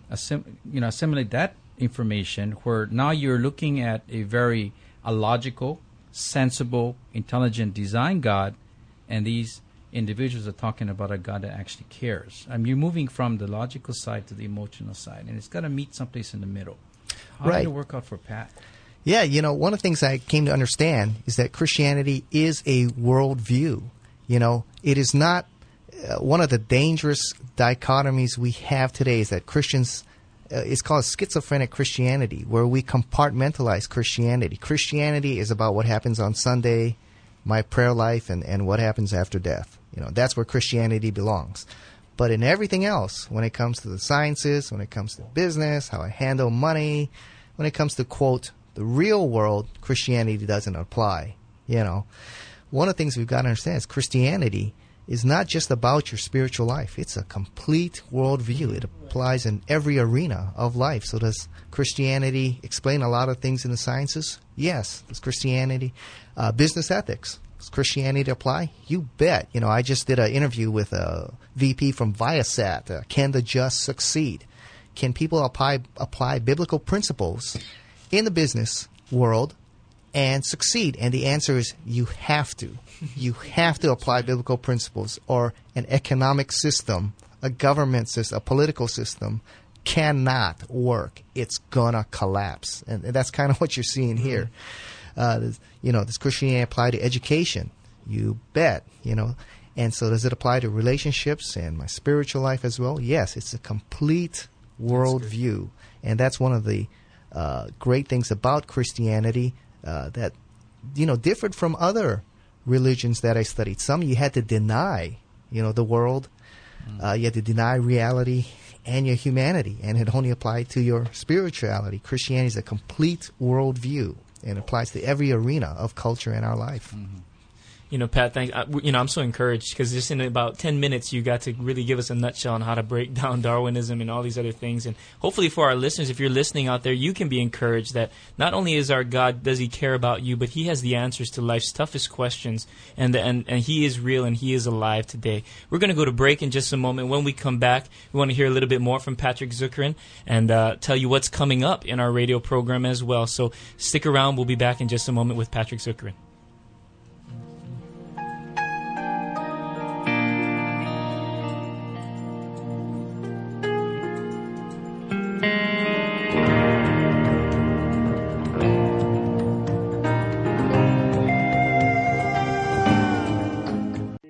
assimilate that information where now you're looking at a logical, sensible, intelligent design God, and these individuals are talking about a God that actually cares? You're moving from the logical side to the emotional side, and it's got to meet someplace in the middle. How did it work out for Pat? Yeah, one of the things I came to understand is that Christianity is a worldview. It is not one of the dangerous dichotomies we have today is that Christians, it's called schizophrenic Christianity, where we compartmentalize Christianity. Christianity is about what happens on Sunday, my prayer life, and what happens after death. That's where Christianity belongs. But in everything else, when it comes to the sciences, when it comes to business, how I handle money, when it comes to, quote, the real world, Christianity doesn't apply. One of the things we've got to understand is Christianity is not just about your spiritual life. It's a complete worldview. It applies in every arena of life. So does Christianity explain a lot of things in the sciences? Yes. Does Christianity, business ethics, does Christianity apply? You bet. I just did an interview with a VP from Viasat. Can the just succeed? Can people apply biblical principles in the business world and succeed? And the answer is you have to. You have to apply biblical principles, or an economic system, a government system, a political system cannot work. It's gonna collapse. And that's kind of what you're seeing here. Does Christianity apply to education? You bet, And so does it apply to relationships and my spiritual life as well? Yes, it's a complete worldview. And that's one of the great things about Christianity that, differed from other religions that I studied. Some you had to deny, the world. You had to deny reality and your humanity, and it only applied to your spirituality. Christianity is a complete worldview and applies to every arena of culture in our life. Mm-hmm. Pat, thanks. I'm so encouraged because just in about 10 minutes, you got to really give us a nutshell on how to break down Darwinism and all these other things. And hopefully for our listeners, if you're listening out there, you can be encouraged that not only is our God, does he care about you, but he has the answers to life's toughest questions. And he is real and he is alive today. We're going to go to break in just a moment. When we come back, we want to hear a little bit more from Patrick Zuckeran and tell you what's coming up in our radio program as well. So stick around. We'll be back in just a moment with Patrick Zuckeran.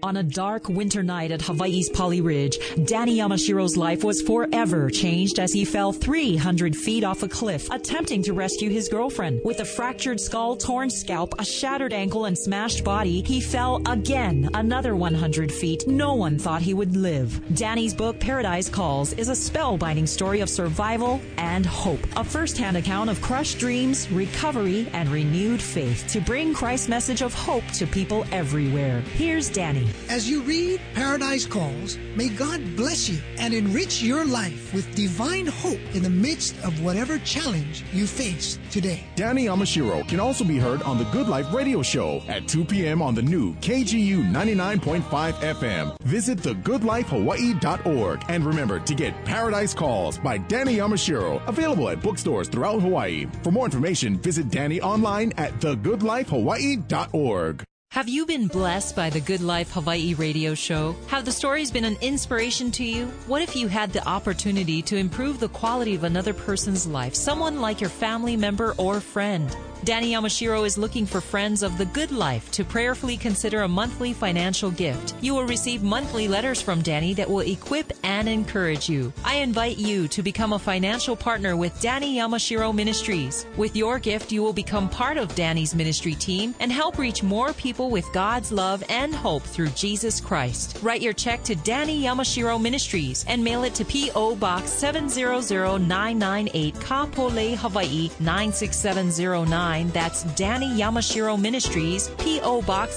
On a dark winter night at Hawaii's Pali Ridge, Danny Yamashiro's life was forever changed as he fell 300 feet off a cliff, attempting to rescue his girlfriend. With a fractured skull, torn scalp, a shattered ankle, and smashed body, he fell again another 100 feet. No one thought he would live. Danny's book, Paradise Calls, is a spellbinding story of survival and hope. A first-hand account of crushed dreams, recovery, and renewed faith to bring Christ's message of hope to people everywhere. Here's Danny. As you read Paradise Calls, may God bless you and enrich your life with divine hope in the midst of whatever challenge you face today. Danny Yamashiro can also be heard on the Good Life Radio Show at 2 p.m. on the new KGU 99.5 FM. Visit thegoodlifehawaii.org and remember to get Paradise Calls by Danny Yamashiro, available at bookstores throughout Hawaii. For more information, visit Danny online at thegoodlifehawaii.org. Have you been blessed by the Good Life Hawaii radio show? Have the stories been an inspiration to you? What if you had the opportunity to improve the quality of another person's life, someone like your family member or friend? Danny Yamashiro is looking for friends of the good life to prayerfully consider a monthly financial gift. You will receive monthly letters from Danny that will equip and encourage you. I invite you to become a financial partner with Danny Yamashiro Ministries. With your gift, you will become part of Danny's ministry team and help reach more people with God's love and hope through Jesus Christ. Write your check to Danny Yamashiro Ministries and mail it to P.O. Box 700998, Kapolei, Hawaii 96709. That's Danny Yamashiro Ministries, P.O. Box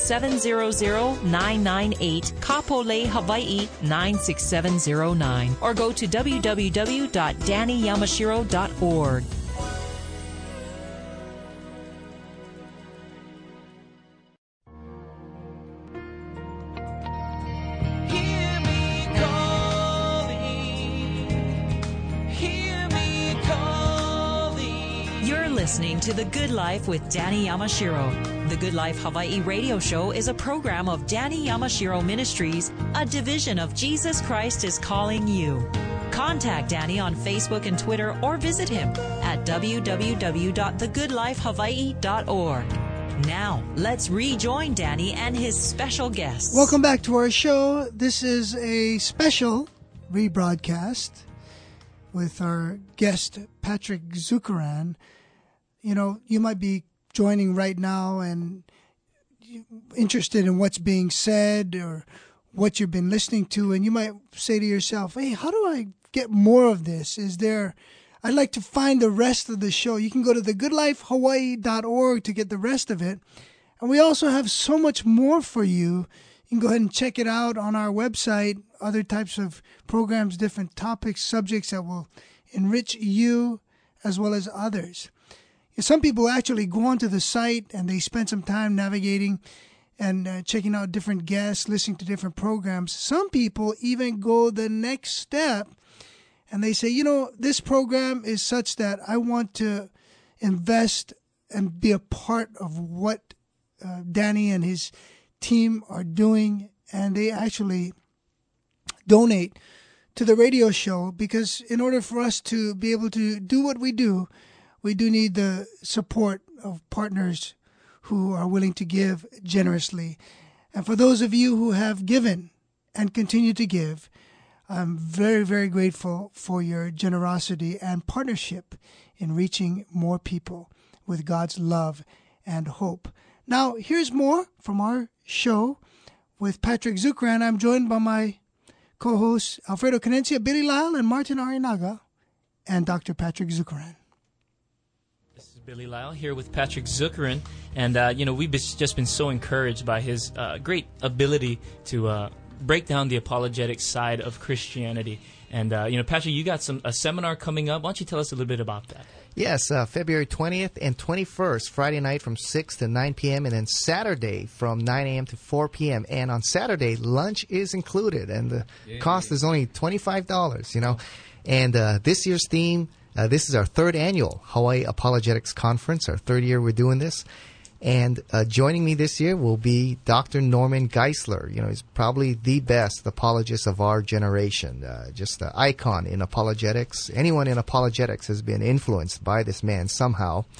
700998, Kapolei, Hawaii 96709. Or go to www.dannyyamashiro.org. Listening to The Good Life with Danny Yamashiro. The Good Life Hawaii radio show is a program of Danny Yamashiro Ministries, a division of Jesus Christ is Calling You. Contact Danny on Facebook and Twitter or visit him at www.thegoodlifehawaii.org. Now, let's rejoin Danny and his special guests. Welcome back to our show. This is a special rebroadcast with our guest, Patrick Zukeran. You know, you might be joining right now and interested in what's being said or what you've been listening to, and you might say to yourself, hey, how do I get more of this? I'd like to find the rest of the show. You can go to thegoodlifehawaii.org to get the rest of it. And we also have so much more for you. You can go ahead and check it out on our website, other types of programs, different topics, subjects that will enrich you as well as others. Some people actually go onto the site and they spend some time navigating and checking out different guests, listening to different programs. Some people even go the next step and they say, you know, this program is such that I want to invest and be a part of what Danny and his team are doing. And they actually donate to the radio show because in order for us to be able to do what we do need the support of partners who are willing to give generously. And for those of you who have given and continue to give, I'm very, very grateful for your generosity and partnership in reaching more people with God's love and hope. Now, here's more from our show with Patrick Zukeran. I'm joined by my co-hosts Alfredo Canencia, Billy Lyle, and Martin Arinaga, and Dr. Patrick Zukeran. Billy Lyle here with Patrick Zukeran, and we've just been so encouraged by his great ability to break down the apologetic side of Christianity. And Patrick, you got a seminar coming up. Why don't you tell us a little bit about that? Yes, February 20th and 21st, Friday night from 6 to 9 p.m., and then Saturday from 9 a.m. to 4 p.m. And on Saturday, lunch is included, and the cost is only $25, And this year's theme, this is our third annual Hawaii Apologetics Conference, our third year we're doing this. And joining me this year will be Dr. Norman Geisler. He's probably the best apologist of our generation, just an icon in apologetics. Anyone in apologetics has been influenced by this man somehow.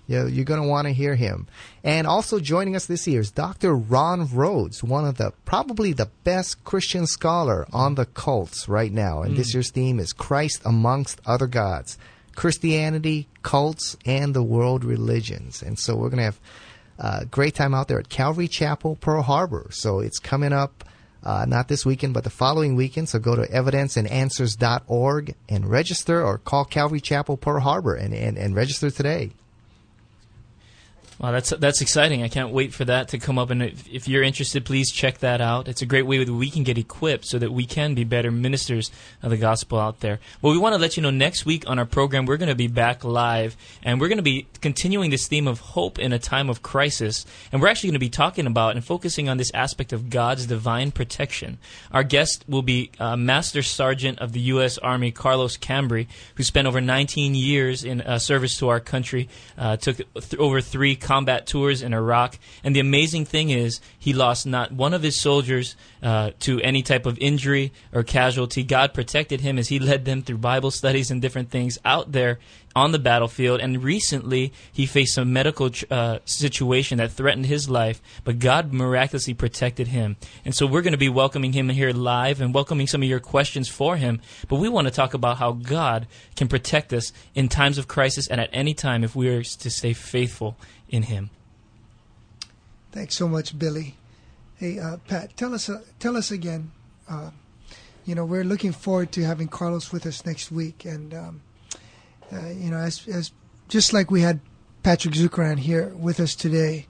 You're going to want to hear him. And also joining us this year is Dr. Ron Rhodes, one of probably the best Christian scholar on the cults right now. And this year's theme is Christ Amongst Other Gods, Christianity, cults, and the world religions. And so we're going to have a great time out there at Calvary Chapel, Pearl Harbor. So it's coming up not this weekend, but the following weekend. So go to evidenceandanswers.org and register, or call Calvary Chapel, Pearl Harbor and register today. Wow, that's exciting. I can't wait for that to come up. And if you're interested, please check that out. It's a great way that we can get equipped so that we can be better ministers of the gospel out there. Well, we want to let you know next week on our program, we're going to be back live, and we're going to be continuing this theme of hope in a time of crisis. And we're actually going to be talking about and focusing on this aspect of God's divine protection. Our guest will be Master Sergeant of the U.S. Army, Carlos Cambry, who spent over 19 years in service to our country, took over 3 combat tours in Iraq, and the amazing thing is he lost not one of his soldiers to any type of injury or casualty. God protected him as he led them through Bible studies and different things out there on the battlefield, and recently he faced a medical situation that threatened his life, but God miraculously protected him. And so we're going to be welcoming him here live and welcoming some of your questions for him, but we want to talk about how God can protect us in times of crisis and at any time if we are to stay faithful in him. Thanks so much, Billy. Hey, Pat, tell us again. We're looking forward to having Carlos with us next week, and as just like we had Patrick Zucran here with us today,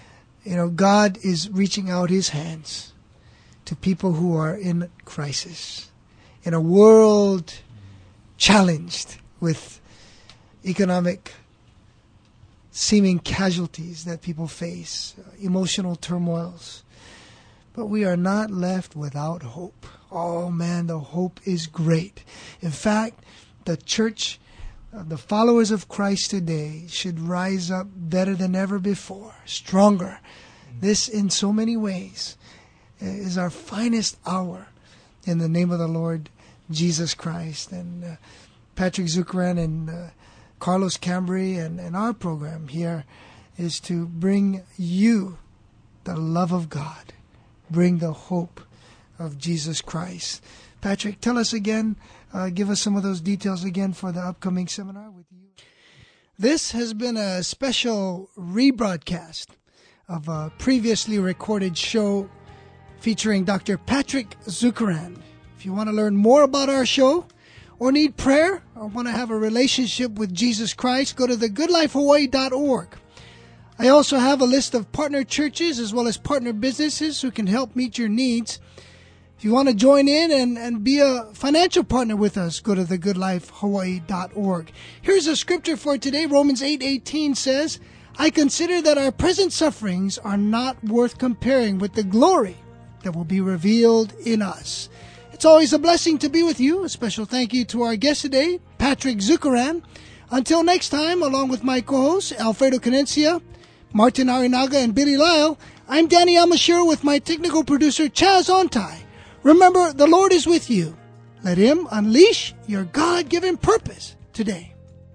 God is reaching out His hands to people who are in crisis, in a world challenged with economic seeming casualties that people face, emotional turmoils. But we are not left without hope. Oh man, the hope is great. In fact, the church, the followers of Christ today should rise up better than ever before, stronger. This, in so many ways, is our finest hour in the name of the Lord Jesus Christ. And Patrick Zucran and Carlos Cambry and our program here is to bring you the love of God, bring the hope of Jesus Christ. Patrick, tell us again, give us some of those details again for the upcoming seminar with you. This has been a special rebroadcast of a previously recorded show featuring Dr. Patrick Zucran. If you want to learn more about our show, or need prayer, or want to have a relationship with Jesus Christ, go to thegoodlifehawaii.org. I also have a list of partner churches as well as partner businesses who can help meet your needs. If you want to join in and be a financial partner with us, go to thegoodlifehawaii.org. Here's a scripture for today. Romans 8:18 says, I consider that our present sufferings are not worth comparing with the glory that will be revealed in us. It's always a blessing to be with you. A special thank you to our guest today, Patrick Zucran. Until next time, along with my co-hosts, Alfredo Canencia, Martin Arinaga, and Billy Lyle, I'm Danny Yamashiro with my technical producer, Chaz Ontai. Remember, the Lord is with you. Let Him unleash your God-given purpose today.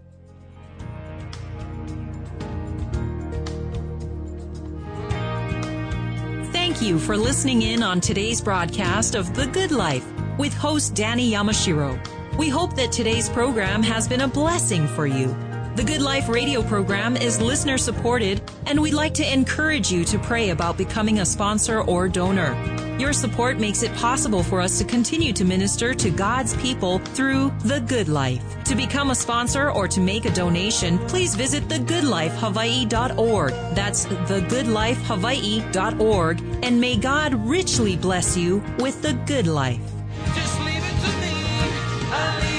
Thank you for listening in on today's broadcast of The Good Life with host Danny Yamashiro. We hope that today's program has been a blessing for you. The Good Life radio program is listener supported, and we'd like to encourage you to pray about becoming a sponsor or donor. Your support makes it possible for us to continue to minister to God's people through The Good Life. To become a sponsor or to make a donation, please visit thegoodlifehawaii.org. That's thegoodlifehawaii.org, and may God richly bless you with the good life. Just leave it to me.